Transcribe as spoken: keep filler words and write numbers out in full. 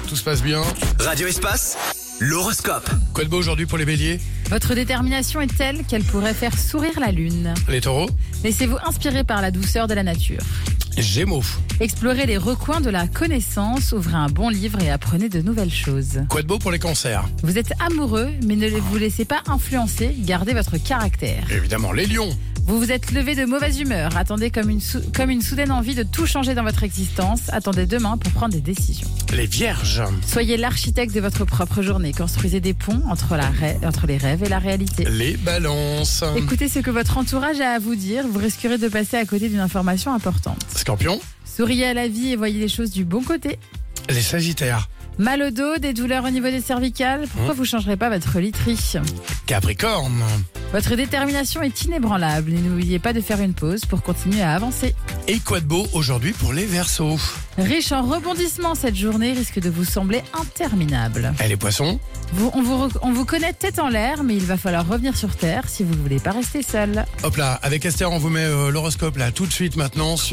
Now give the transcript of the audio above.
tout se passe bien. Radio Espace, l'horoscope. Quoi de beau aujourd'hui pour les béliers? Votre détermination est telle qu'elle pourrait faire sourire la lune. Les taureaux? Laissez-vous inspirer par la douceur de la nature. Gémeaux? Explorez les recoins de la connaissance, ouvrez un bon livre et apprenez de nouvelles choses. Quoi de beau pour les cancers? Vous êtes amoureux, mais ne vous laissez pas influencer, gardez votre caractère. Évidemment, les lions. Vous vous êtes levé de mauvaise humeur, attendez comme une, sou- comme une soudaine envie de tout changer dans votre existence, attendez demain pour prendre des décisions. Les vierges. Soyez l'architecte de votre propre journée, construisez des ponts entre, la rê- entre les rêves et la réalité. Les balances. Écoutez ce que votre entourage a à vous dire, vous risquerez de passer à côté d'une information importante. Scorpions. Souriez à la vie et voyez les choses du bon côté. Les sagittaires. Mal au dos, des douleurs au niveau des cervicales, pourquoi vous ne changerez pas votre literie? Capricorne. Votre détermination est inébranlable et n'oubliez pas de faire une pause pour continuer à avancer. Et quoi de beau aujourd'hui pour les verseaux? Riche en rebondissements, cette journée risque de vous sembler interminable. Et les poissons? Vous, on, vous, rec- on vous connaît tête en l'air, mais il va falloir revenir sur Terre si vous ne voulez pas rester seul. Hop là, avec Esther, on vous met euh, l'horoscope là tout de suite maintenant.